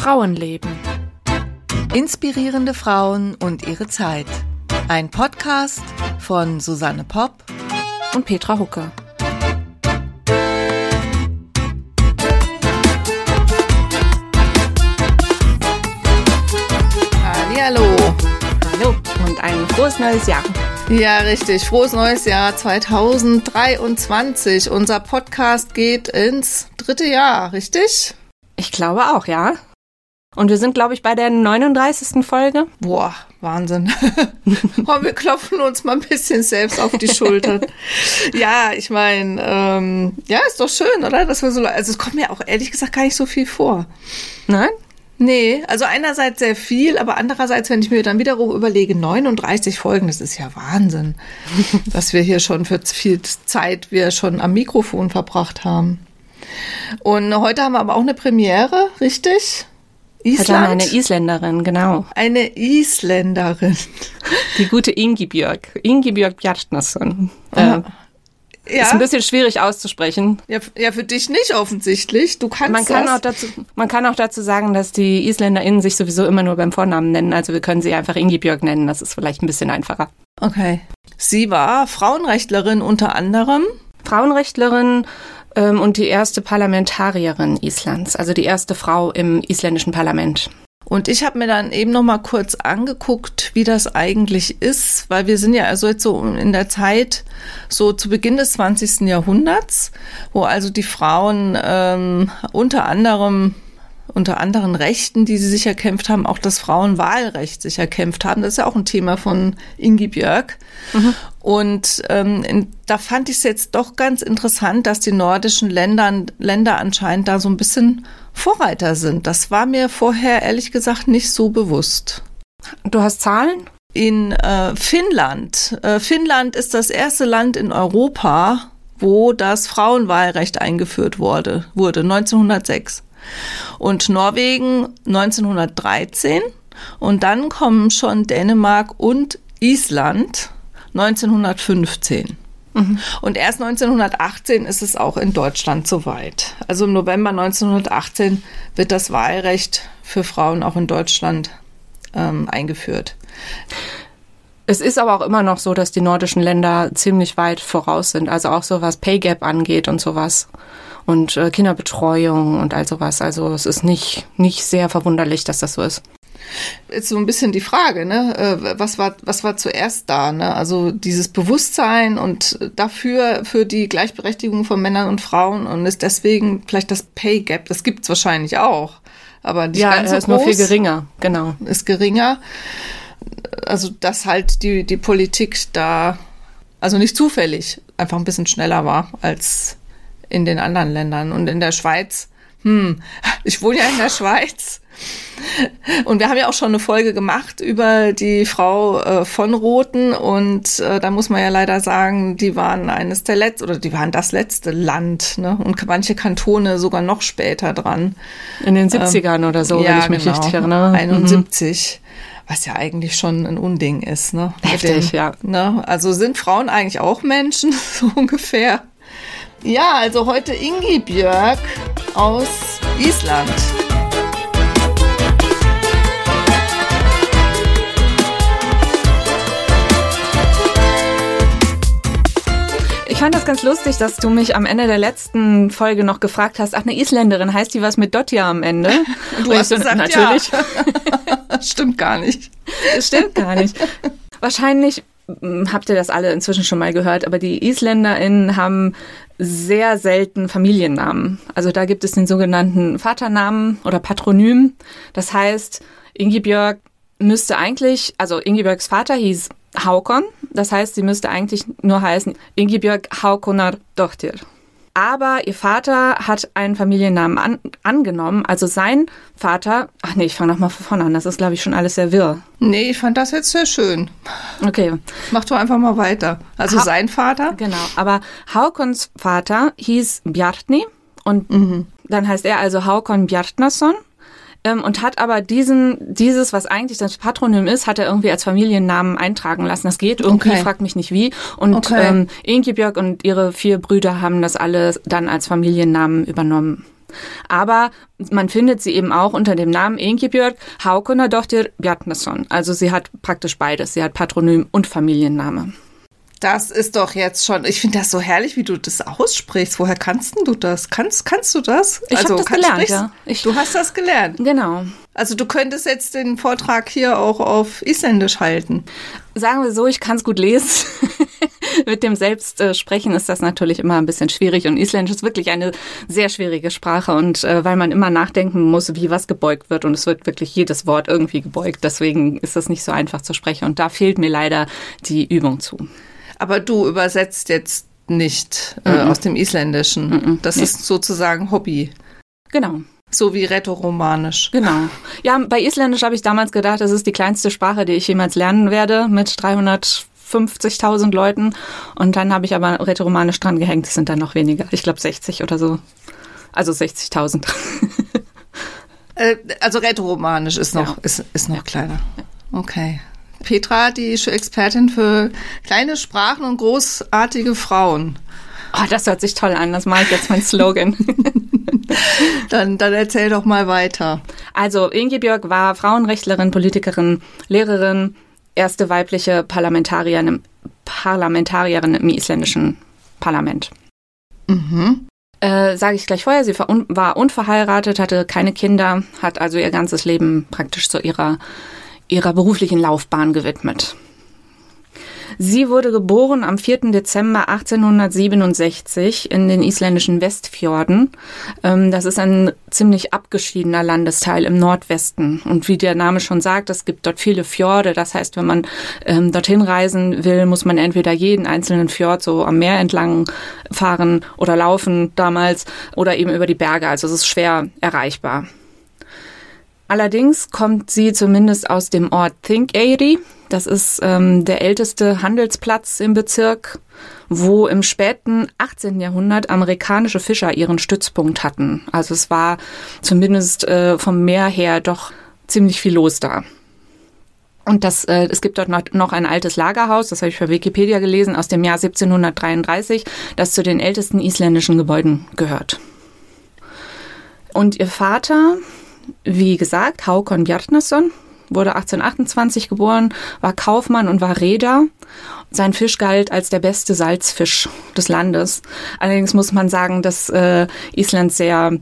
Frauenleben. Inspirierende Frauen und ihre Zeit. Ein Podcast von Susanne Popp und Petra Hucke. Hallihallo. Hallo und ein frohes neues Jahr. Ja, richtig. Frohes neues Jahr 2023. Unser Podcast geht ins 3. Jahr, richtig? Ich glaube auch, ja. Und wir sind, glaube ich, bei der 39. Folge. Boah, Wahnsinn. Oh, wir klopfen uns mal ein bisschen selbst auf die Schultern. Ja, ich meine, ja, ist doch schön, oder? Dass wir so, also es kommt mir auch ehrlich gesagt gar nicht so viel vor. Nein? Nee, also einerseits sehr viel, aber andererseits, wenn ich mir dann wiederum überlege, 39 Folgen, das ist ja Wahnsinn, was wir hier schon für viel Zeit wir schon am Mikrofon verbracht haben. Und heute haben wir aber auch eine Premiere, richtig? Island? Heute haben wir eine Isländerin, genau. Eine Isländerin. Die gute Ingibjörg Bjartnason. Ja. Ist ein bisschen schwierig auszusprechen. Ja, für dich nicht offensichtlich. Du kannst Man kann auch dazu sagen, dass die IsländerInnen sich sowieso immer nur beim Vornamen nennen. Also wir können sie einfach Ingibjörg nennen. Das ist vielleicht ein bisschen einfacher. Okay. Sie war Frauenrechtlerin unter anderem. Frauenrechtlerin und die erste Parlamentarierin Islands. Also die erste Frau im isländischen Parlament. Und ich habe mir dann eben noch mal kurz angeguckt, wie das eigentlich ist, weil wir sind ja also jetzt so in der Zeit so zu Beginn des 20. Jahrhunderts, wo also die Frauen unter anderen Rechten, die sie sich erkämpft haben, auch das Frauenwahlrecht sich erkämpft haben. Das ist ja auch ein Thema von Ingibjörg. Mhm. Und da fand ich es jetzt doch ganz interessant, dass die nordischen Länder anscheinend da so ein bisschen Vorreiter sind. Das war mir vorher ehrlich gesagt nicht so bewusst. Du hast Zahlen? In Finnland. Finnland ist das erste Land in Europa, wo das Frauenwahlrecht eingeführt wurde 1906. Und Norwegen 1913. Und dann kommen schon Dänemark und Island 1915. Mhm. Und erst 1918 ist es auch in Deutschland soweit. Also im November 1918 wird das Wahlrecht für Frauen auch in Deutschland eingeführt. Es ist aber auch immer noch so, dass die nordischen Länder ziemlich weit voraus sind. Also auch so was Pay Gap angeht und sowas. Und Kinderbetreuung und all sowas. Also es ist nicht sehr verwunderlich, dass das so ist. Jetzt so ein bisschen die Frage, ne? Was war zuerst da, ne? Also dieses Bewusstsein und für die Gleichberechtigung von Männern und Frauen und ist deswegen vielleicht das Pay Gap, das gibt's wahrscheinlich auch, aber nicht ganz so groß. Ja, ist nur viel geringer, genau. Ist geringer. Also dass halt die Politik da, also nicht zufällig, einfach ein bisschen schneller war als in den anderen Ländern. Und in der Schweiz, ich wohne ja in der Schweiz. Und wir haben ja auch schon eine Folge gemacht über die Frau von Rothen und da muss man ja leider sagen, die waren die waren das letzte Land, ne? Und manche Kantone sogar noch später dran. In den 70ern oder so, wenn ich mich richtig erinnere. 71. Was ja eigentlich schon ein Unding ist, ne? Heftig, ja. Ne? Also sind Frauen eigentlich auch Menschen, so ungefähr? Ja, also heute Ingibjörg aus Island. Ich fand das ganz lustig, dass du mich am Ende der letzten Folge noch gefragt hast, ach, eine Isländerin, heißt die was mit Dottir am Ende? Du hast gesagt, natürlich. Ja. Stimmt gar nicht. Das stimmt gar nicht. Wahrscheinlich habt ihr das alle inzwischen schon mal gehört, aber die IsländerInnen haben sehr selten Familiennamen. Also da gibt es den sogenannten Vaternamen oder Patronym. Das heißt, Ingibjörg müsste eigentlich, also Ingibjörgs Vater hieß Hákon, das heißt, sie müsste eigentlich nur heißen Ingibjörg Hákonardóttir. Aber ihr Vater hat einen Familiennamen angenommen, also sein Vater, ich fange nochmal von vorne an, das ist, glaube ich, schon alles sehr wirr. Nee, ich fand das jetzt sehr schön. Okay. Mach doch einfach mal weiter. Also sein Vater? Genau, aber Hákons Vater hieß Bjarni und dann heißt er also Hákon Bjartnason. Und hat aber dieses, was eigentlich das Patronym ist, hat er irgendwie als Familiennamen eintragen lassen. Das geht irgendwie, fragt mich nicht wie. Und Ingibjörg und ihre 4 Brüder haben das alle dann als Familiennamen übernommen. Aber man findet sie eben auch unter dem Namen Ingibjörg Haukonardóttir Bjarnason. Also sie hat praktisch beides. Sie hat Patronym und Familienname. Das ist doch jetzt schon, ich finde das so herrlich, wie du das aussprichst. Woher kannst du das? Kannst du das? Ich habe das gelernt, ja. Du hast das gelernt? Genau. Also du könntest jetzt den Vortrag hier auch auf Isländisch halten. Sagen wir so, ich kann es gut lesen. Mit dem Selbstsprechen ist das natürlich immer ein bisschen schwierig. Und Isländisch ist wirklich eine sehr schwierige Sprache. Und weil man immer nachdenken muss, wie was gebeugt wird. Und es wird wirklich jedes Wort irgendwie gebeugt. Deswegen ist das nicht so einfach zu sprechen. Und da fehlt mir leider die Übung zu. Aber du übersetzt jetzt nicht aus dem Isländischen. Das ist sozusagen Hobby. Genau. So wie Rätoromanisch. Genau. Ja, bei Isländisch habe ich damals gedacht, das ist die kleinste Sprache, die ich jemals lernen werde, mit 350.000 Leuten. Und dann habe ich aber Rätoromanisch dran gehängt. Das sind dann noch weniger. Ich glaube 60 oder so. Also 60.000. Also Rätoromanisch ist noch, ist noch kleiner. Okay. Petra, die Expertin für kleine Sprachen und großartige Frauen. Oh, das hört sich toll an. Das mache ich jetzt mein Slogan. Dann erzähl doch mal weiter. Also Ingibjörg war Frauenrechtlerin, Politikerin, Lehrerin, erste weibliche Parlamentarierin im isländischen Parlament. Sage ich gleich vorher, sie war unverheiratet, hatte keine Kinder, hat also ihr ganzes Leben praktisch zu ihrer beruflichen Laufbahn gewidmet. Sie wurde geboren am 4. Dezember 1867 in den isländischen Westfjorden. Das ist ein ziemlich abgeschiedener Landesteil im Nordwesten. Und wie der Name schon sagt, es gibt dort viele Fjorde. Das heißt, wenn man dorthin reisen will, muss man entweder jeden einzelnen Fjord so am Meer entlang fahren oder laufen damals oder eben über die Berge. Also es ist schwer erreichbar. Allerdings kommt sie zumindest aus dem Ort Þingeyri. Das ist der älteste Handelsplatz im Bezirk, wo im späten 18. Jahrhundert amerikanische Fischer ihren Stützpunkt hatten. Also es war zumindest vom Meer her doch ziemlich viel los da. Und es gibt dort noch ein altes Lagerhaus, das habe ich bei Wikipedia gelesen, aus dem Jahr 1733, das zu den ältesten isländischen Gebäuden gehört. Und ihr Vater, wie gesagt, Hákon Bjarnason, wurde 1828 geboren, war Kaufmann und war Reeder. Sein Fisch galt als der beste Salzfisch des Landes. Allerdings muss man sagen, dass Island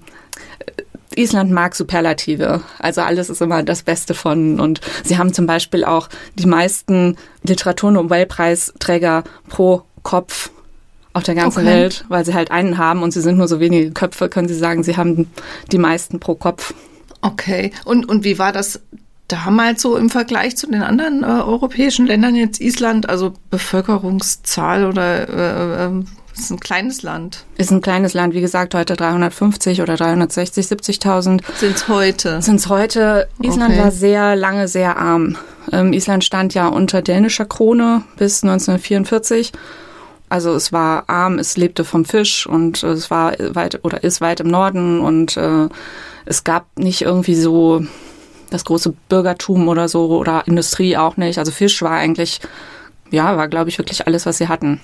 mag Superlative. Also alles ist immer das Beste von. Und sie haben zum Beispiel auch die meisten Literaturnobelpreisträger pro Kopf auf der ganzen Welt, weil sie halt einen haben und sie sind nur so wenige Köpfe, können sie sagen, sie haben die meisten pro Kopf. Okay. Und wie war das damals so im Vergleich zu den anderen europäischen Ländern, jetzt Island, also Bevölkerungszahl oder ist ein kleines Land? Ist ein kleines Land, wie gesagt, heute 350 oder 360, 70.000. Sind's heute. Island war sehr lange sehr arm. Island stand ja unter dänischer Krone bis 1944. Also es war arm, es lebte vom Fisch und es war ist weit im Norden und es gab nicht irgendwie so das große Bürgertum oder so oder Industrie auch nicht. Also Fisch war eigentlich, war glaube ich wirklich alles, was sie hatten.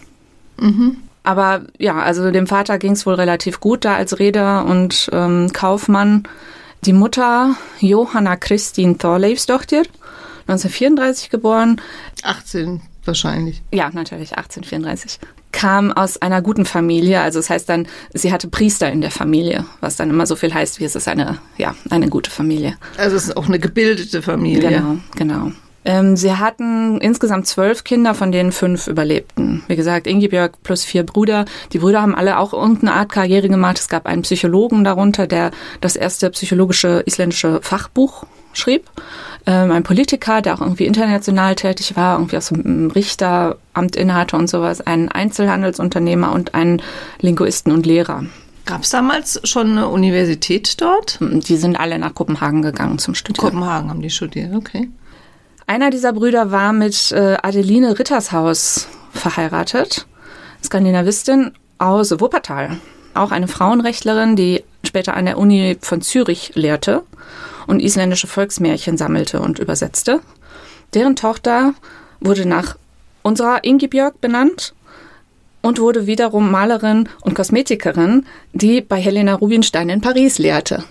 Aber ja, also dem Vater ging es wohl relativ gut da als Reeder und Kaufmann. Die Mutter, Jóhanna Kristín Þorleifsdóttir, 1934 geboren. 18 wahrscheinlich. Ja, natürlich, 1834. Kam aus einer guten Familie, also das heißt dann, sie hatte Priester in der Familie, was dann immer so viel heißt, wie es ist eine gute Familie. Also es ist auch eine gebildete Familie. Genau. Sie hatten insgesamt 12 Kinder, von denen 5 überlebten. Wie gesagt, Ingibjörg plus 4 Brüder. Die Brüder haben alle auch irgendeine Art Karriere gemacht. Es gab einen Psychologen darunter, der das erste psychologische isländische Fachbuch schrieb. Ein Politiker, der auch irgendwie international tätig war, irgendwie aus dem Richteramt innehatte und sowas. Ein Einzelhandelsunternehmer und einen Linguisten und Lehrer. Gab es damals schon eine Universität dort? Die sind alle nach Kopenhagen gegangen zum Studieren. Kopenhagen haben die studiert, okay. Einer dieser Brüder war mit Adeline Rittershaus verheiratet, Skandinavistin aus Wuppertal. Auch eine Frauenrechtlerin, die später an der Uni von Zürich lehrte und isländische Volksmärchen sammelte und übersetzte. Deren Tochter wurde nach unserer Ingibjörg benannt. und wurde wiederum Malerin und Kosmetikerin, die bei Helena Rubinstein in Paris lernte.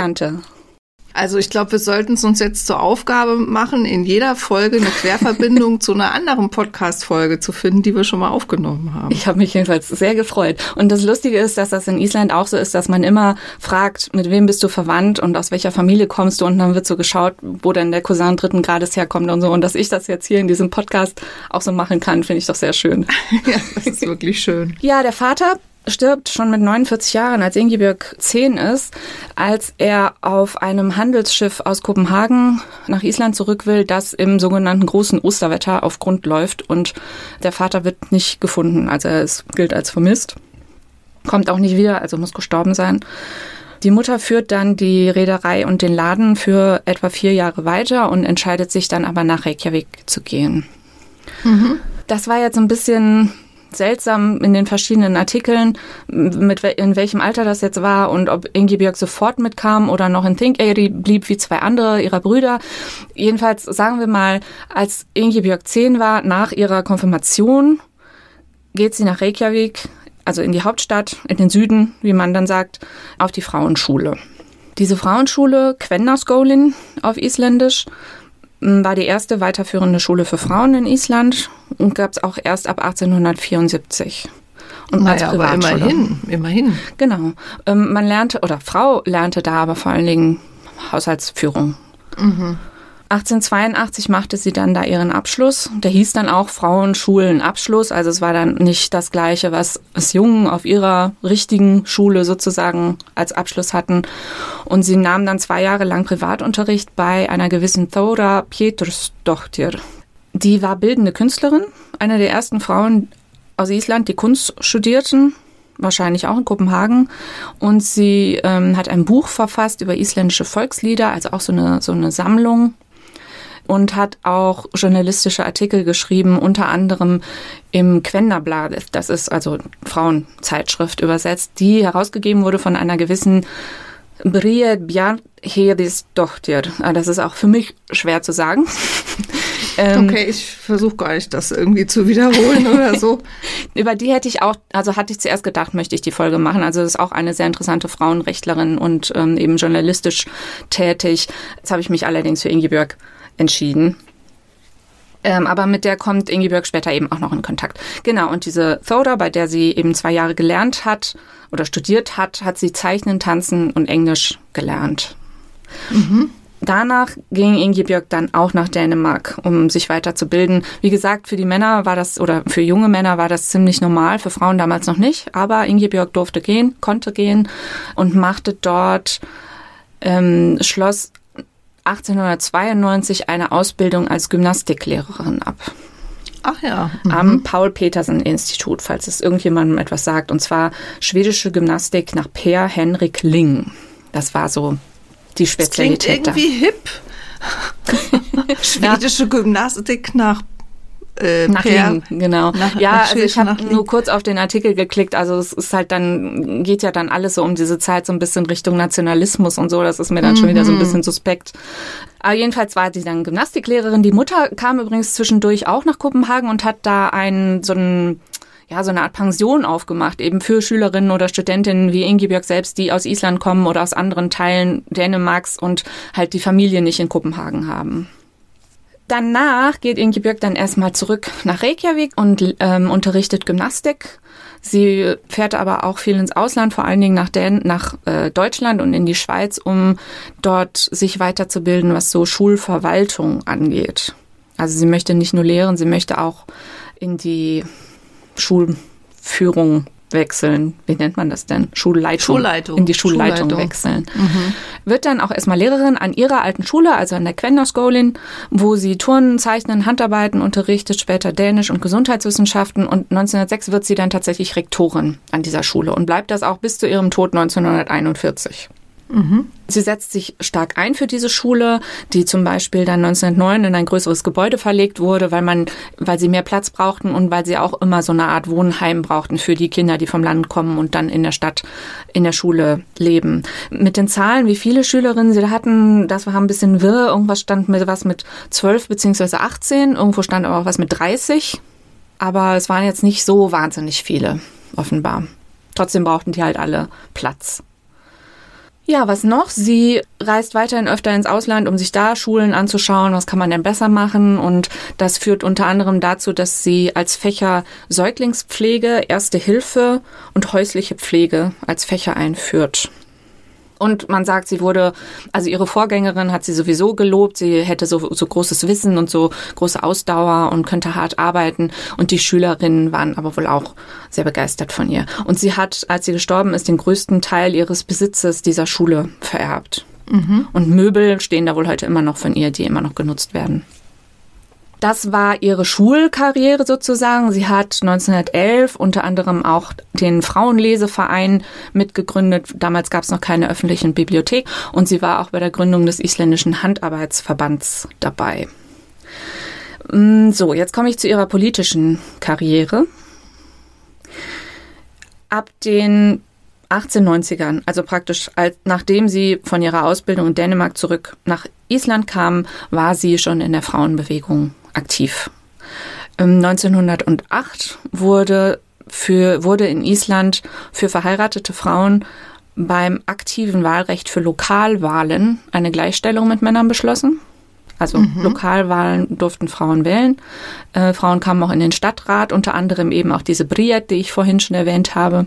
Also ich glaube, wir sollten es uns jetzt zur Aufgabe machen, in jeder Folge eine Querverbindung zu einer anderen Podcast-Folge zu finden, die wir schon mal aufgenommen haben. Ich habe mich jedenfalls sehr gefreut. Und das Lustige ist, dass das in Island auch so ist, dass man immer fragt, mit wem bist du verwandt und aus welcher Familie kommst du? Und dann wird so geschaut, wo denn der Cousin 3. Grades herkommt und so. Und dass ich das jetzt hier in diesem Podcast auch so machen kann, finde ich doch sehr schön. Ja, das ist wirklich schön. Ja, der Vater stirbt schon mit 49 Jahren, als Ingibjörg 10 ist, als er auf einem Handelsschiff aus Kopenhagen nach Island zurück will, das im sogenannten großen Osterwetter auf Grund läuft und der Vater wird nicht gefunden, also er gilt als vermisst, kommt auch nicht wieder, also muss gestorben sein. Die Mutter führt dann die Reederei und den Laden für etwa 4 Jahre weiter und entscheidet sich dann aber nach Reykjavik zu gehen. Mhm. Das war jetzt ein bisschen seltsam in den verschiedenen Artikeln, in welchem Alter das jetzt war und ob Ingibjörg sofort mitkam oder noch in Þingeyri blieb wie 2 andere ihrer Brüder. Jedenfalls sagen wir mal, als Ingibjörg 10 war, nach ihrer Konfirmation, geht sie nach Reykjavik, also in die Hauptstadt, in den Süden, wie man dann sagt, auf die Frauenschule. Diese Frauenschule, Kvennaskólinn auf Isländisch, war die erste weiterführende Schule für Frauen in Island und gab es auch erst ab 1874. Und als Privatschule. Aber immerhin. Genau. Frau lernte da aber vor allen Dingen Haushaltsführung. Mhm. 1882 machte sie dann da ihren Abschluss. Der hieß dann auch Frauenschulenabschluss. Also es war dann nicht das Gleiche, was es Jungen auf ihrer richtigen Schule sozusagen als Abschluss hatten. Und sie nahm dann 2 Jahre lang Privatunterricht bei einer gewissen Þóra Pétursdóttir. Die war bildende Künstlerin, eine der ersten Frauen aus Island, die Kunst studierten, wahrscheinlich auch in Kopenhagen. Und sie hat ein Buch verfasst über isländische Volkslieder, also auch so eine Sammlung. Und hat auch journalistische Artikel geschrieben, unter anderem im Kvennablaðið, das ist also Frauenzeitschrift übersetzt, die herausgegeben wurde von einer gewissen Bríet Bjarnhéðinsdóttir. Das ist auch für mich schwer zu sagen. Okay, ich versuche gar nicht, das irgendwie zu wiederholen oder so. Über die hatte ich zuerst gedacht, möchte ich die Folge machen. Also das ist auch eine sehr interessante Frauenrechtlerin und eben journalistisch tätig. Jetzt habe ich mich allerdings für Ingibjörg entschieden. Aber mit der kommt Ingibjörg später eben auch noch in Kontakt. Genau, und diese Þóra, bei der sie eben 2 Jahre gelernt hat oder studiert hat, hat sie Zeichnen, Tanzen und Englisch gelernt. Mhm. Danach ging Ingibjörg dann auch nach Dänemark, um sich weiterzubilden. Wie gesagt, für die Männer war das, oder für junge Männer war das ziemlich normal, für Frauen damals noch nicht. Aber Ingibjörg konnte gehen und machte dort, schloss 1892 eine Ausbildung als Gymnastiklehrerin ab. Ach ja. Mhm. Am Paul-Petersen-Institut, falls es irgendjemandem etwas sagt. Und zwar schwedische Gymnastik nach Per Henrik Ling. Das war so die Spezialität. Das klingt irgendwie hip. Schwedische Gymnastik nach Ling, genau. Also ich habe nur kurz auf den Artikel geklickt, also es ist halt dann, geht ja dann alles so um diese Zeit so ein bisschen Richtung Nationalismus und so, das ist mir dann schon wieder so ein bisschen suspekt. Aber jedenfalls war sie dann Gymnastiklehrerin. Die Mutter kam übrigens zwischendurch auch nach Kopenhagen und hat da so eine Art Pension aufgemacht, eben für Schülerinnen oder Studentinnen wie Ingibjörg selbst, die aus Island kommen oder aus anderen Teilen Dänemarks und halt die Familie nicht in Kopenhagen haben. Danach geht Ingibjörg dann erstmal zurück nach Reykjavik und unterrichtet Gymnastik. Sie fährt aber auch viel ins Ausland, vor allen Dingen nach Deutschland und in die Schweiz, um dort sich weiterzubilden, was so Schulverwaltung angeht. Also sie möchte nicht nur lehren, sie möchte auch in die Schulführung wechseln. Wie nennt man das denn? Schulleitung. In die Schulleitung wechseln. Mhm. Wird dann auch erstmal Lehrerin an ihrer alten Schule, also an der Kvennaskólinn, wo sie Turnen, Zeichnen, Handarbeiten unterrichtet, später Dänisch und Gesundheitswissenschaften. Und 1906 wird sie dann tatsächlich Rektorin an dieser Schule und bleibt das auch bis zu ihrem Tod 1941. Mhm. Sie setzt sich stark ein für diese Schule, die zum Beispiel dann 1909 in ein größeres Gebäude verlegt wurde, weil sie mehr Platz brauchten und weil sie auch immer so eine Art Wohnheim brauchten für die Kinder, die vom Land kommen und dann in der Stadt in der Schule leben. Mit den Zahlen, wie viele Schülerinnen sie da hatten, das war ein bisschen wirr. Irgendwas stand mit 12 bzw. 18, irgendwo stand aber auch was mit 30. aber es waren jetzt nicht so wahnsinnig viele, offenbar. Trotzdem brauchten die halt alle Platz. Ja, was noch? Sie reist weiterhin öfter ins Ausland, um sich da Schulen anzuschauen, was kann man denn besser machen. Und das führt unter anderem dazu, dass sie als Fächer Säuglingspflege, Erste Hilfe und häusliche Pflege als Fächer einführt. Und man sagt, also ihre Vorgängerin hat sie sowieso gelobt, sie hätte so großes Wissen und so große Ausdauer und könnte hart arbeiten. Und die Schülerinnen waren aber wohl auch sehr begeistert von ihr. Und sie hat, als sie gestorben ist, den größten Teil ihres Besitzes dieser Schule vererbt. Mhm. Und Möbel stehen da wohl heute immer noch von ihr, die immer noch genutzt werden. Das war ihre Schulkarriere sozusagen. Sie hat 1911 unter anderem auch den Frauenleseverein mitgegründet. Damals gab es noch keine öffentlichen Bibliothek und sie war auch bei der Gründung des isländischen Handarbeitsverbands dabei. So, jetzt komme ich zu ihrer politischen Karriere. Ab den 1890ern, also praktisch nachdem sie von ihrer Ausbildung in Dänemark zurück nach Island kam, war sie schon in der Frauenbewegung aktiv. 1908 wurde in Island für verheiratete Frauen beim aktiven Wahlrecht für Lokalwahlen eine Gleichstellung mit Männern beschlossen. Also Lokalwahlen durften Frauen wählen. Frauen kamen auch in den Stadtrat, unter anderem eben auch diese Bríet, die ich vorhin schon erwähnt habe.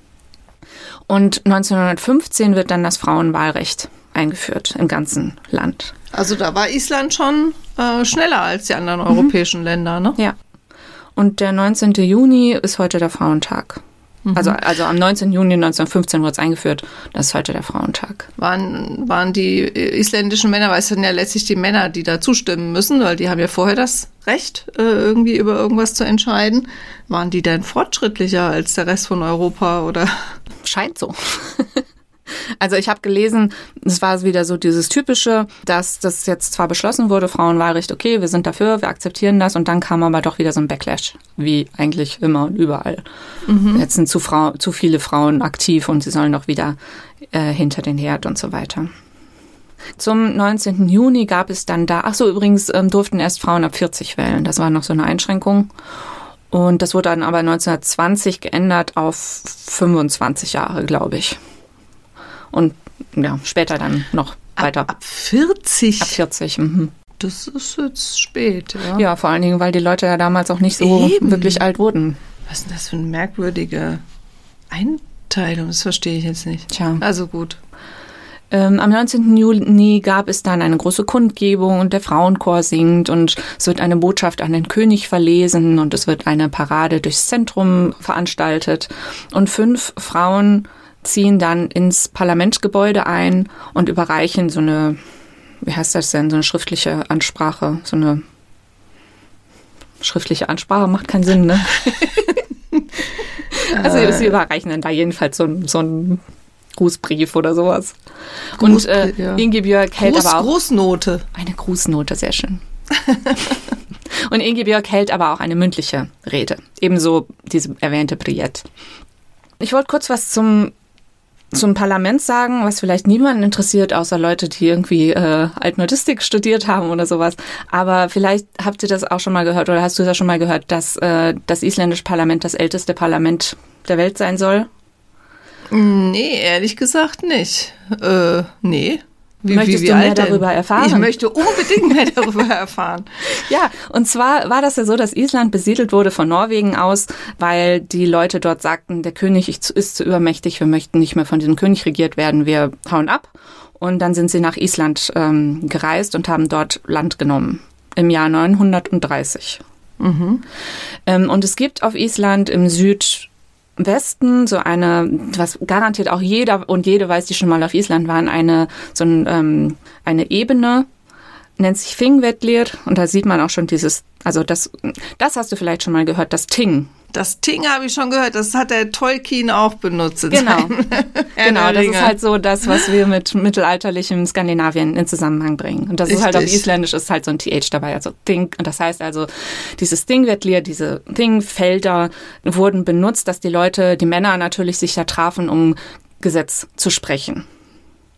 Und 1915 wird dann das Frauenwahlrecht eingeführt im ganzen Land. Also da war Island schon schneller als die anderen europäischen Länder, ne? Ja. Und der 19. Juni ist heute der Frauentag. Mhm. Also am 19. Juni 1915 wurde es eingeführt. Das ist heute der Frauentag. Waren die isländischen Männer, weil es sind ja letztlich die Männer, die da zustimmen müssen, weil die haben ja vorher das Recht, irgendwie über irgendwas zu entscheiden. Waren die denn fortschrittlicher als der Rest von Europa, oder? Scheint so. Also ich habe gelesen, es war wieder so dieses Typische, dass das jetzt zwar beschlossen wurde, Frauenwahlrecht, okay, wir sind dafür, wir akzeptieren das, und dann kam aber doch wieder so ein Backlash, wie eigentlich immer und überall. Mhm. Jetzt sind zu viele Frauen aktiv und sie sollen doch wieder hinter den Herd und so weiter. Zum 19. Juni gab es dann übrigens durften erst Frauen ab 40 wählen, das war noch so eine Einschränkung. Und das wurde dann aber 1920 geändert auf 25 Jahre, glaube ich. Und ja, später dann noch weiter. Ab 40? Ab 40, mhm. Das ist jetzt spät, ja. Ja, vor allen Dingen, weil die Leute ja damals auch nicht so wirklich alt wurden. Was ist denn das für eine merkwürdige Einteilung? Das verstehe ich jetzt nicht. Tja. Also gut. Am 19. Juni gab es dann eine große Kundgebung und der Frauenchor singt und es wird eine Botschaft an den König verlesen und es wird eine Parade durchs Zentrum veranstaltet. Und 5 Frauen ziehen dann ins Parlamentsgebäude ein und überreichen so eine, wie heißt das denn, so eine schriftliche Ansprache. So eine schriftliche Ansprache macht keinen Sinn, ne? Also sie überreichen dann da jedenfalls so einen Grußbrief oder sowas. Und Ingibjörg hält aber auch... Grußnote. Eine Grußnote, sehr schön. Und Ingibjörg hält aber auch eine mündliche Rede. Ebenso diese erwähnte Bríet. Ich wollte kurz was zum Parlament sagen, was vielleicht niemanden interessiert, außer Leute, die irgendwie Altnordistik studiert haben oder sowas. Aber vielleicht habt ihr das auch schon mal gehört oder hast du das schon mal gehört, dass das isländische Parlament das älteste Parlament der Welt sein soll? Nee, ehrlich gesagt nicht. Nee. Möchtest du mehr darüber erfahren? Ich möchte unbedingt mehr darüber erfahren. Ja, und zwar war das ja so, dass Island besiedelt wurde von Norwegen aus, weil die Leute dort sagten, der König ist zu übermächtig, wir möchten nicht mehr von diesem König regiert werden, wir hauen ab. Und dann sind sie nach Island gereist und haben dort Land genommen im Jahr 930. Mhm. Und es gibt auf Island im Südwesten so eine, was garantiert auch jeder und jede weiß, die schon mal auf Island waren, eine Ebene, nennt sich Þingvellir, und da sieht man auch schon das hast du vielleicht schon mal gehört, das Ting. Das Ting habe ich schon gehört, das hat der Tolkien auch benutzt. Genau, das ist halt so das, was wir mit mittelalterlichem Skandinavien in Zusammenhang bringen. Und das ist halt auf Isländisch ist halt so ein TH dabei, also Ting. Und das heißt also, dieses Þingvellir, diese Thingfelder wurden benutzt, dass die Männer natürlich sich da trafen, um Gesetz zu sprechen.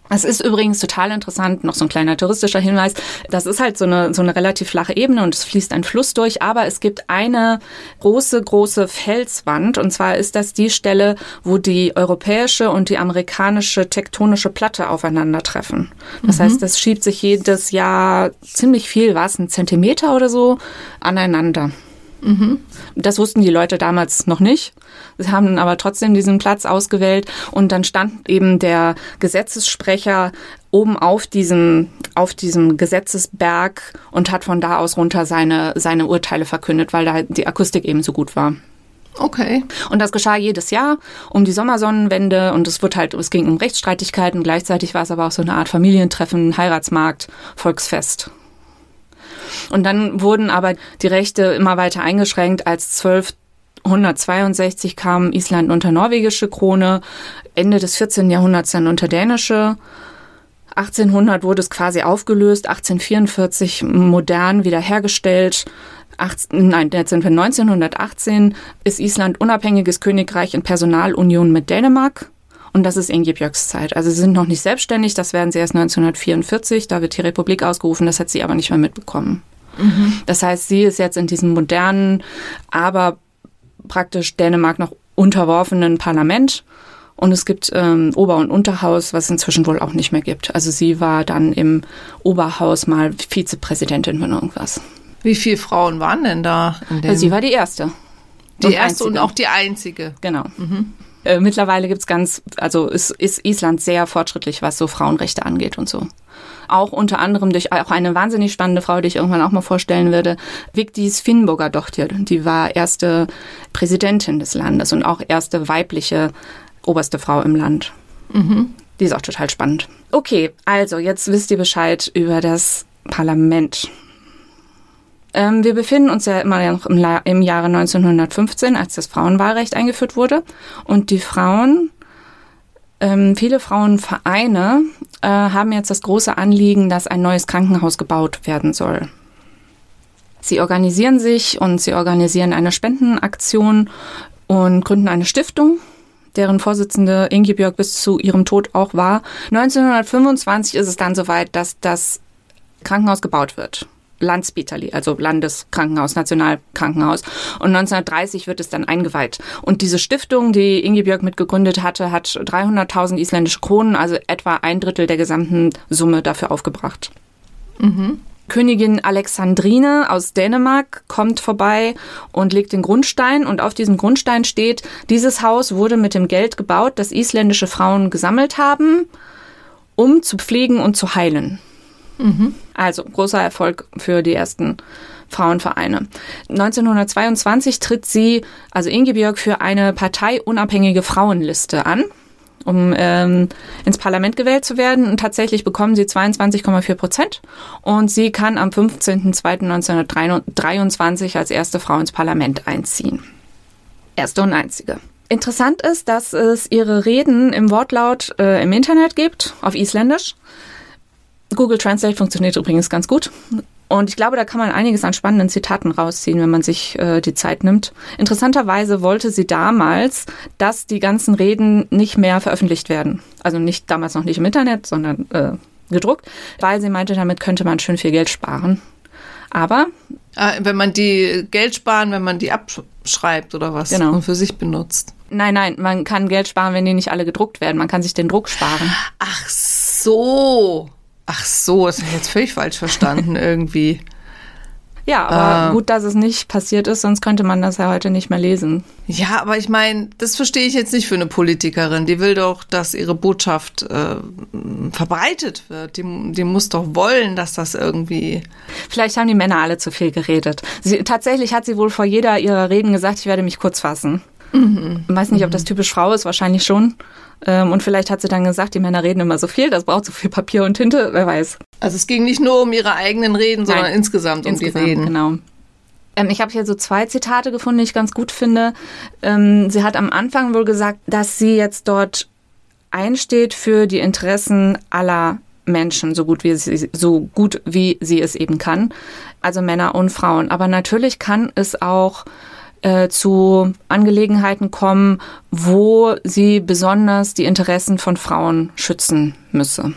Es ist übrigens total interessant, noch so ein kleiner touristischer Hinweis, das ist halt so eine relativ flache Ebene und es fließt ein Fluss durch, aber es gibt eine große Felswand und zwar ist das die Stelle, wo die europäische und die amerikanische tektonische Platte aufeinandertreffen. Das heißt, das schiebt sich jedes Jahr ziemlich viel, einen Zentimeter oder so, aneinander. Das wussten die Leute damals noch nicht. Sie haben aber trotzdem diesen Platz ausgewählt und dann stand eben der Gesetzessprecher oben auf diesem Gesetzesberg und hat von da aus runter seine Urteile verkündet, weil da die Akustik eben so gut war. Okay. Und das geschah jedes Jahr um die Sommersonnenwende und es ging um Rechtsstreitigkeiten. Gleichzeitig war es aber auch so eine Art Familientreffen, Heiratsmarkt, Volksfest. Und dann wurden aber die Rechte immer weiter eingeschränkt. Als 1262 kam Island unter norwegische Krone, Ende des 14. Jahrhunderts dann unter dänische. 1800 wurde es quasi aufgelöst, 1844 modern wiederhergestellt. Jetzt sind wir 1918, ist Island unabhängiges Königreich in Personalunion mit Dänemark. Und das ist Ingibjörgs Zeit. Also sie sind noch nicht selbstständig, das werden sie erst 1944, da wird die Republik ausgerufen, das hat sie aber nicht mehr mitbekommen. Das heißt, sie ist jetzt in diesem modernen, aber praktisch Dänemark noch unterworfenen Parlament. Und es gibt Ober- und Unterhaus, was es inzwischen wohl auch nicht mehr gibt. Also sie war dann im Oberhaus mal Vizepräsidentin von irgendwas. Wie viele Frauen waren denn da? Sie war die erste. Die erste und auch die einzige. Genau. Mittlerweile ist Island sehr fortschrittlich, was so Frauenrechte angeht und so. Auch unter anderem durch auch eine wahnsinnig spannende Frau, die ich irgendwann auch mal vorstellen würde, Vigdis Finnbogadóttir. Die war erste Präsidentin des Landes und auch erste weibliche oberste Frau im Land. Die ist auch total spannend. Okay, also jetzt wisst ihr Bescheid über das Parlament. Wir befinden uns ja immer noch im Jahre 1915, als das Frauenwahlrecht eingeführt wurde. Und die Frauen, viele Frauenvereine haben jetzt das große Anliegen, dass ein neues Krankenhaus gebaut werden soll. Sie organisieren sich und sie organisieren eine Spendenaktion und gründen eine Stiftung, deren Vorsitzende Ingibjörg bis zu ihrem Tod auch war. 1925 ist es dann soweit, dass das Krankenhaus gebaut wird. Landspitali, also Landeskrankenhaus, Nationalkrankenhaus. Und 1930 wird es dann eingeweiht. Und diese Stiftung, die Ingibjörg mitgegründet hatte, hat 300.000 isländische Kronen, also etwa 1/3 der gesamten Summe dafür aufgebracht. Königin Alexandrine aus Dänemark kommt vorbei und legt den Grundstein. Und auf diesem Grundstein steht, dieses Haus wurde mit dem Geld gebaut, das isländische Frauen gesammelt haben, um zu pflegen und zu heilen. Also großer Erfolg für die ersten Frauenvereine. 1922 tritt sie, also Ingibjörg, für eine parteiunabhängige Frauenliste an, um ins Parlament gewählt zu werden. Und tatsächlich bekommen sie 22,4% und sie kann am 15.02.1923 als erste Frau ins Parlament einziehen. Erste und einzige. Interessant ist, dass es ihre Reden im Wortlaut im Internet gibt, auf Isländisch. Google Translate funktioniert übrigens ganz gut. Und ich glaube, da kann man einiges an spannenden Zitaten rausziehen, wenn man sich die Zeit nimmt. Interessanterweise wollte sie damals, dass die ganzen Reden nicht mehr veröffentlicht werden. Also damals noch nicht im Internet, sondern gedruckt, weil sie meinte, damit könnte man schön viel Geld sparen. Aber wenn man die abschreibt oder was? Genau. Und für sich benutzt. Nein, man kann Geld sparen, wenn die nicht alle gedruckt werden. Man kann sich den Druck sparen. Ach so, das habe ich jetzt völlig falsch verstanden irgendwie. Ja, aber gut, dass es nicht passiert ist, sonst könnte man das ja heute nicht mehr lesen. Ja, aber ich meine, das verstehe ich jetzt nicht für eine Politikerin. Die will doch, dass ihre Botschaft verbreitet wird. Die muss doch wollen, dass das irgendwie... Vielleicht haben die Männer alle zu viel geredet. Tatsächlich hat sie wohl vor jeder ihrer Reden gesagt, ich werde mich kurz fassen. Ich weiß nicht, ob das typisch Frau ist, wahrscheinlich schon. Und vielleicht hat sie dann gesagt, die Männer reden immer so viel, das braucht so viel Papier und Tinte, wer weiß. Also es ging nicht nur um ihre eigenen Reden, sondern insgesamt um die Reden. Genau. Ich habe hier so 2 Zitate gefunden, die ich ganz gut finde. Sie hat am Anfang wohl gesagt, dass sie jetzt dort einsteht für die Interessen aller Menschen, so gut wie sie es eben kann. Also Männer und Frauen. Aber natürlich kann es auch zu Angelegenheiten kommen, wo sie besonders die Interessen von Frauen schützen müsse.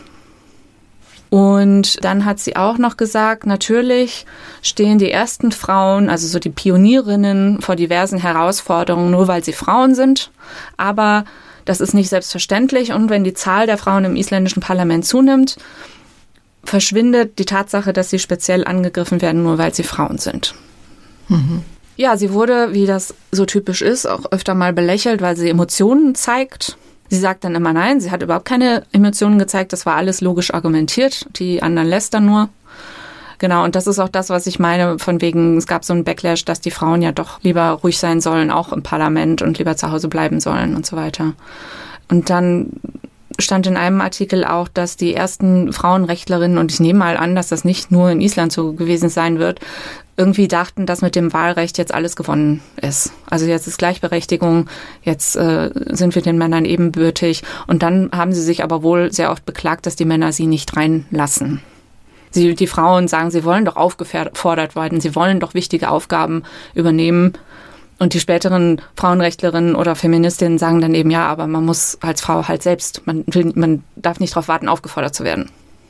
Und dann hat sie auch noch gesagt, natürlich stehen die ersten Frauen, also so die Pionierinnen, vor diversen Herausforderungen, nur weil sie Frauen sind. Aber das ist nicht selbstverständlich. Und wenn die Zahl der Frauen im isländischen Parlament zunimmt, verschwindet die Tatsache, dass sie speziell angegriffen werden, nur weil sie Frauen sind. Mhm. Ja, sie wurde, wie das so typisch ist, auch öfter mal belächelt, weil sie Emotionen zeigt. Sie sagt dann immer nein, sie hat überhaupt keine Emotionen gezeigt, das war alles logisch argumentiert, die anderen lästern nur. Genau, und das ist auch das, was ich meine, von wegen, es gab so einen Backlash, dass die Frauen ja doch lieber ruhig sein sollen, auch im Parlament und lieber zu Hause bleiben sollen und so weiter. Und dann stand in einem Artikel auch, dass die ersten Frauenrechtlerinnen, und ich nehme mal an, dass das nicht nur in Island so gewesen sein wird, irgendwie dachten, dass mit dem Wahlrecht jetzt alles gewonnen ist. Also jetzt ist Gleichberechtigung, jetzt sind wir den Männern ebenbürtig. Und dann haben sie sich aber wohl sehr oft beklagt, dass die Männer sie nicht reinlassen. Die Frauen sagen, sie wollen doch aufgefordert werden, sie wollen doch wichtige Aufgaben übernehmen. Und die späteren Frauenrechtlerinnen oder Feministinnen sagen dann eben, ja, aber man muss als Frau halt selbst, man darf nicht darauf warten, aufgefordert zu werden.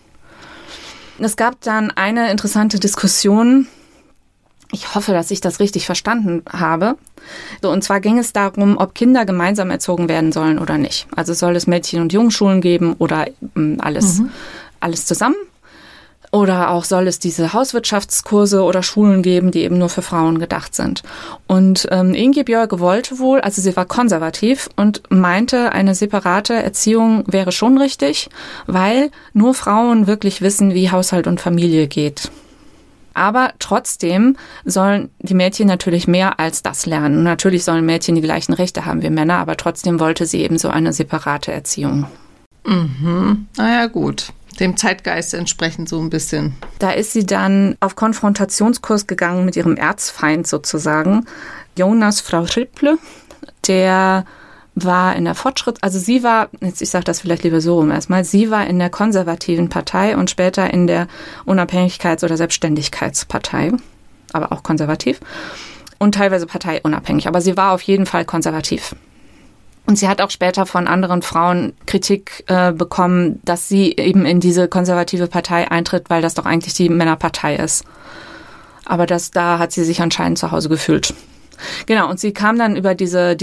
Es gab dann eine interessante Diskussion. Ich hoffe, dass ich das richtig verstanden habe. Und zwar ging es darum, ob Kinder gemeinsam erzogen werden sollen oder nicht. Also soll es Mädchen- und Jungsschulen geben oder alles zusammen? Oder auch soll es diese Hauswirtschaftskurse oder Schulen geben, die eben nur für Frauen gedacht sind. Und Ingibjörg wollte wohl, also sie war konservativ und meinte, eine separate Erziehung wäre schon richtig, weil nur Frauen wirklich wissen, wie Haushalt und Familie geht. Aber trotzdem sollen die Mädchen natürlich mehr als das lernen. Natürlich sollen Mädchen die gleichen Rechte haben wie Männer, aber trotzdem wollte sie eben so eine separate Erziehung. Mhm. Naja, gut. Dem Zeitgeist entsprechend so ein bisschen. Da ist sie dann auf Konfrontationskurs gegangen mit ihrem Erzfeind sozusagen, Jonas Frau Hripple, der war in der also sie war, ich sage das vielleicht lieber so rum erstmal, sie war in der konservativen Partei und später in der Unabhängigkeits- oder Selbstständigkeitspartei, aber auch konservativ und teilweise parteiunabhängig, aber sie war auf jeden Fall konservativ. Und sie hat auch später von anderen Frauen Kritik bekommen, dass sie eben in diese konservative Partei eintritt, weil das doch eigentlich die Männerpartei ist. Aber da hat sie sich anscheinend zu Hause gefühlt. Genau, und sie kam dann über diese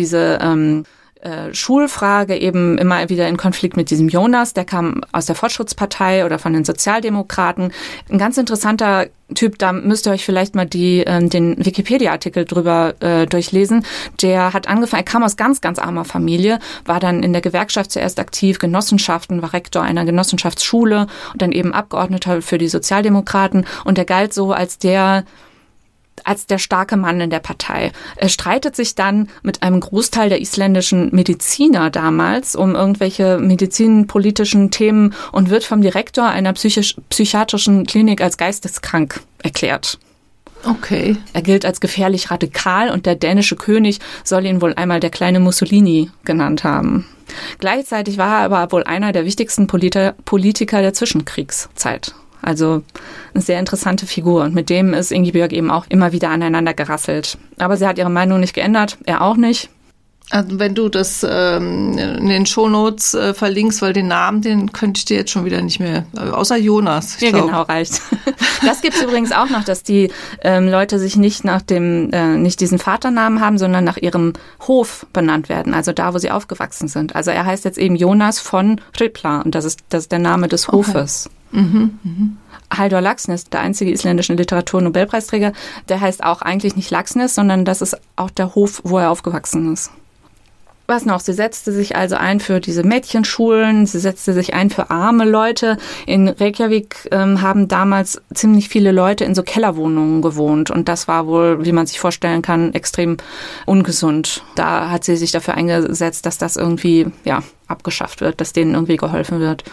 Schulfrage eben immer wieder in Konflikt mit diesem Jonas, der kam aus der Fortschrittspartei oder von den Sozialdemokraten. Ein ganz interessanter Typ, da müsst ihr euch vielleicht mal den Wikipedia-Artikel drüber durchlesen. Der hat angefangen, er kam aus ganz, ganz armer Familie, war dann in der Gewerkschaft zuerst aktiv, Genossenschaften, war Rektor einer Genossenschaftsschule und dann eben Abgeordneter für die Sozialdemokraten und der galt so als der starke Mann in der Partei. Er streitet sich dann mit einem Großteil der isländischen Mediziner damals um irgendwelche medizinpolitischen Themen und wird vom Direktor einer psychiatrischen Klinik als geisteskrank erklärt. Okay. Er gilt als gefährlich radikal und der dänische König soll ihn wohl einmal der kleine Mussolini genannt haben. Gleichzeitig war er aber wohl einer der wichtigsten Politiker der Zwischenkriegszeit. Also eine sehr interessante Figur. Und mit dem ist Ingibjörg eben auch immer wieder aneinander gerasselt. Aber sie hat ihre Meinung nicht geändert, er auch nicht. Also wenn du das in den Shownotes verlinkst, weil den Namen, den könnte ich dir jetzt schon wieder nicht mehr, außer Jonas. Ja, genau, reicht. Das gibt's übrigens auch noch, dass die Leute sich nicht nach nicht diesen Vaternamen haben, sondern nach ihrem Hof benannt werden, also da, wo sie aufgewachsen sind. Also er heißt jetzt eben Jonas von Hripla und das ist der Name des Hofes. Okay. Halldór Laxness, der einzige isländische Literatur-Nobelpreisträger, der heißt auch eigentlich nicht Laxness, sondern das ist auch der Hof, wo er aufgewachsen ist. Was noch? Sie setzte sich also ein für diese Mädchenschulen, sie setzte sich ein für arme Leute. In Reykjavik haben damals ziemlich viele Leute in so Kellerwohnungen gewohnt und das war wohl, wie man sich vorstellen kann, extrem ungesund. Da hat sie sich dafür eingesetzt, dass das irgendwie abgeschafft wird, dass denen irgendwie geholfen wird.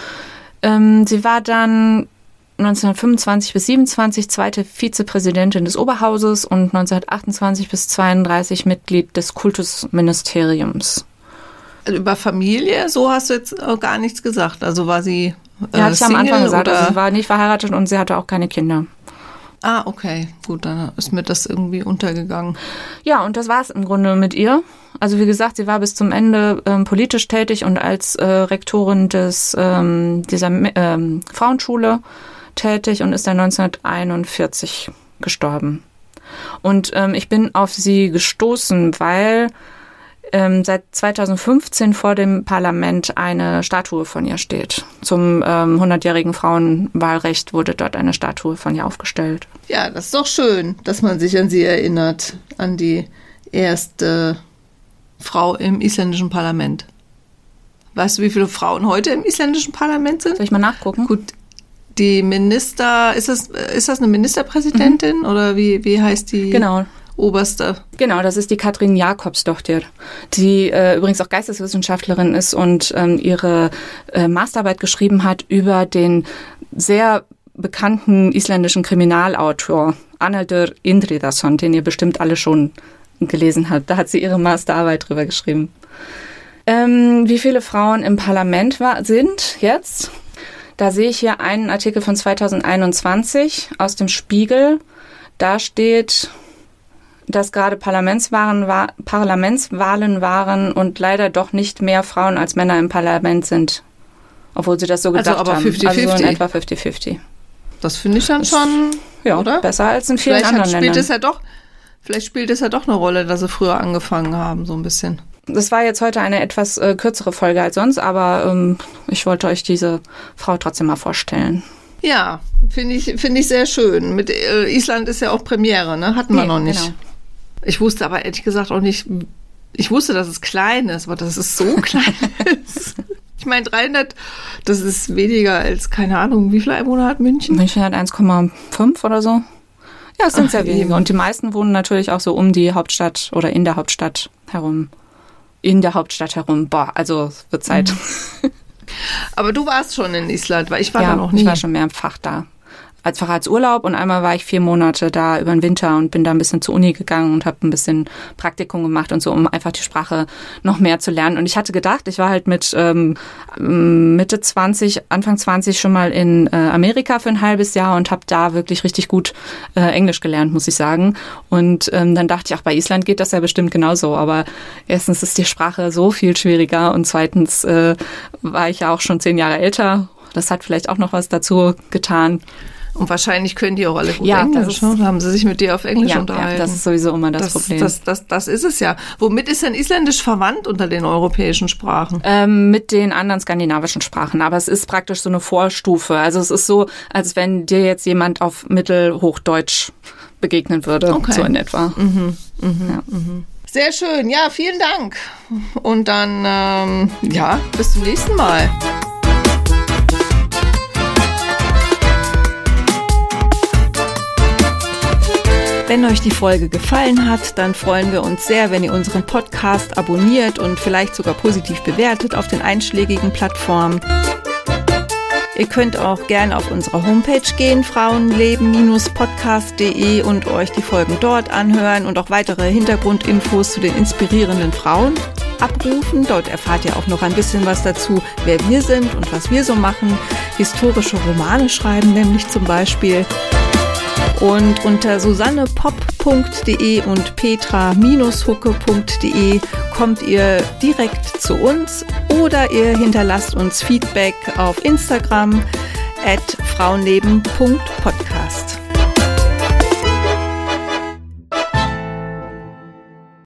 Sie war dann 1925 bis 27 zweite Vizepräsidentin des Oberhauses und 1928 bis 32 Mitglied des Kultusministeriums. Über Familie, so hast du jetzt auch gar nichts gesagt. Also war sie ja, hatte ich am Anfang gesagt. Oder? Also sie war nicht verheiratet und sie hatte auch keine Kinder. Ah, okay. Gut, dann ist mir das irgendwie untergegangen. Ja, und das war es im Grunde mit ihr. Also wie gesagt, sie war bis zum Ende politisch tätig und als Rektorin dieser Frauenschule tätig und ist dann 1941 gestorben. Und ich bin auf sie gestoßen, weil seit 2015 vor dem Parlament eine Statue von ihr steht. Zum 100-jährigen Frauenwahlrecht wurde dort eine Statue von ihr aufgestellt. Ja, das ist doch schön, dass man sich an sie erinnert, an die erste Frau im isländischen Parlament. Weißt du, wie viele Frauen heute im isländischen Parlament sind? Soll ich mal nachgucken? Gut, die Minister, ist das eine Ministerpräsidentin oder wie heißt die? Genau. Oberste. Genau, das ist die Katrín Jakobsdóttir, die übrigens auch Geisteswissenschaftlerin ist und ihre Masterarbeit geschrieben hat über den sehr bekannten isländischen Kriminalautor Arnaldur Indridason, den ihr bestimmt alle schon gelesen habt. Da hat sie ihre Masterarbeit drüber geschrieben. Wie viele Frauen im Parlament sind jetzt? Da sehe ich hier einen Artikel von 2021 aus dem Spiegel. Da steht, dass gerade Parlamentswahlen waren und leider doch nicht mehr Frauen als Männer im Parlament sind. Obwohl sie das so gedacht aber haben. 50-50. Also so in etwa 50-50. Das finde ich dann schon, ja, oder? Besser als in vielen anderen Ländern. Vielleicht spielt es ja doch eine Rolle, dass sie früher angefangen haben, so ein bisschen. Das war jetzt heute eine etwas kürzere Folge als sonst, aber ich wollte euch diese Frau trotzdem mal vorstellen. Ja, finde ich sehr schön. Mit Island ist ja auch Premiere, ne? Hatten wir noch nicht. Genau. Ich wusste aber ehrlich gesagt auch nicht, ich wusste, dass es klein ist, aber dass es so klein ist. Ich meine, 300, das ist weniger als, keine Ahnung, wie viele Einwohner hat München? München hat 1,5 oder so. Ja, es sind sehr wenige. Und die meisten wohnen natürlich auch so um die Hauptstadt oder in der Hauptstadt herum. Boah, also es wird Zeit. Aber du warst schon in Island, weil ich war da noch nie. Ich war schon mehrfach da. Als Urlaub und einmal war ich 4 Monate da über den Winter und bin da ein bisschen zur Uni gegangen und habe ein bisschen Praktikum gemacht und so, um einfach die Sprache noch mehr zu lernen. Und ich hatte gedacht, ich war halt mit Mitte 20, Anfang 20 schon mal in Amerika für ein halbes Jahr und habe da wirklich richtig gut Englisch gelernt, muss ich sagen. Und dann dachte ich, ach, bei Island geht das ja bestimmt genauso. Aber erstens ist die Sprache so viel schwieriger und zweitens war ich ja auch schon 10 Jahre älter. Das hat vielleicht auch noch was dazu getan. Und wahrscheinlich können die auch alle gut Englisch. Da haben sie sich mit dir auf Englisch unterhalten. Ja, das ist sowieso immer das Problem. Das ist es ja. Womit ist denn Isländisch verwandt unter den europäischen Sprachen? Mit den anderen skandinavischen Sprachen. Aber es ist praktisch so eine Vorstufe. Also es ist so, als wenn dir jetzt jemand auf Mittelhochdeutsch begegnen würde. Okay. So in etwa. Ja. Sehr schön. Ja, vielen Dank. Und dann, bis zum nächsten Mal. Wenn euch die Folge gefallen hat, dann freuen wir uns sehr, wenn ihr unseren Podcast abonniert und vielleicht sogar positiv bewertet auf den einschlägigen Plattformen. Ihr könnt auch gerne auf unsere Homepage gehen, frauenleben-podcast.de, und euch die Folgen dort anhören und auch weitere Hintergrundinfos zu den inspirierenden Frauen abrufen. Dort erfahrt ihr auch noch ein bisschen was dazu, wer wir sind und was wir so machen. Historische Romane schreiben nämlich zum Beispiel. Und unter susannepop.de und petra-hucke.de kommt ihr direkt zu uns oder ihr hinterlasst uns Feedback auf Instagram @frauenleben.podcast.